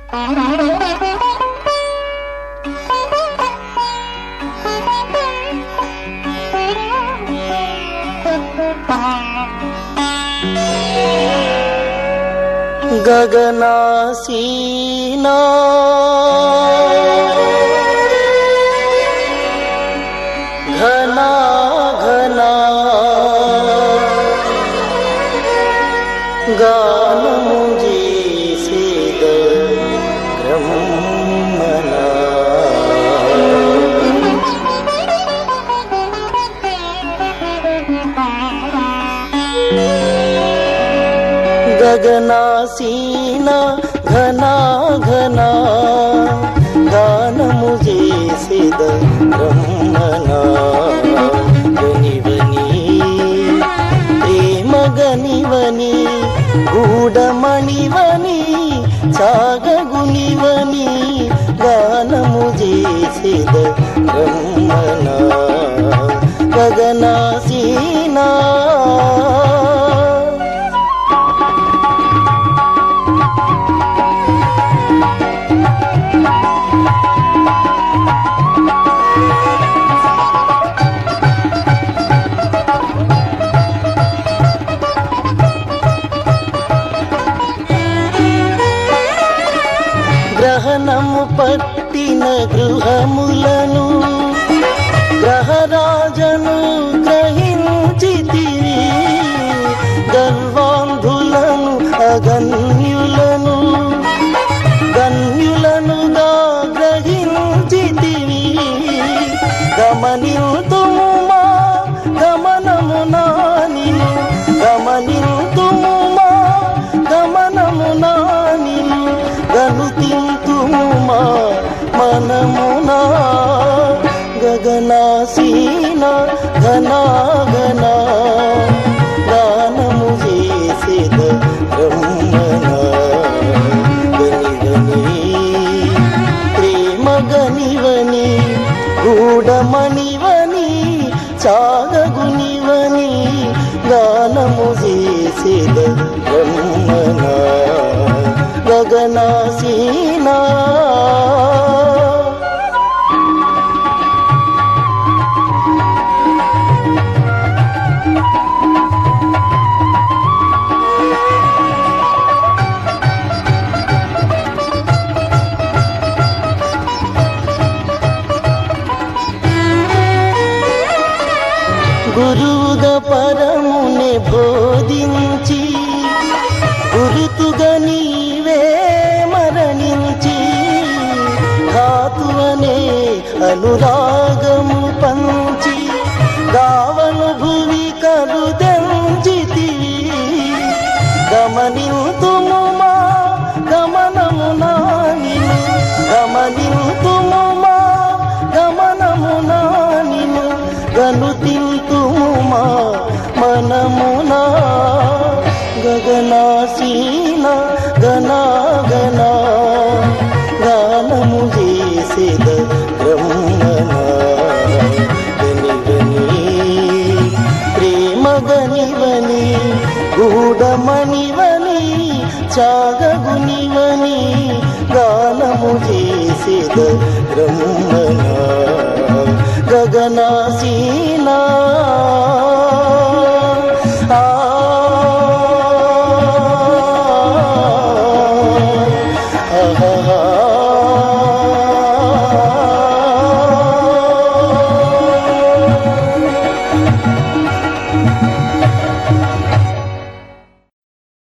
గగనాసీనా Ghana Ghana గానము చేసేద బ్రహ్మనా గగనాసీనా Ghana Ghana గానము చేసేద బ్రహ్మనా గనివని ప్రేమ గనివని గూఢమణివని సాగగునివని గానము చేసేద బ్రహ్మనా గగనాసీనా గ్రహణము పట్టిన గృహములను గ్రహరాజను గ్రహించితివి గర్వాంధులను అగన్యులను గన్యులనుగా గ్రహించితివి గమనింతుము మా గమనము నానిను గమనింతుము మా గమనము నానిను గనుతింతుము మా మనమునా గగనాసీనా ఘనా ఘనా గానము చేసేద బ్రహ్మనా గనివని ప్రేమ గనివని గూఢమణివని సాగగునివని గానము చేసేద బ్రహ్మనా గగనాసీనా గురువుగా పరమునే బోధించి గురుతుగా నీవే మరణించి ధాతువనే అనురాగము పంచి గావను భువి కరుదెంచితివి గమనింతుము మా గమనము నానిను గమనింతుము మా గమనము నానిను గనుతింతుము మా మనమునా గగనాసీనా ఘనా ఘనా గానము చేసేద బ్రహ్మనా గనివని ప్రేమ గనివని గూఢమణివని చాగగునివని గానము చేసేద బ్రహ్మనా గగనాసీనా ఆ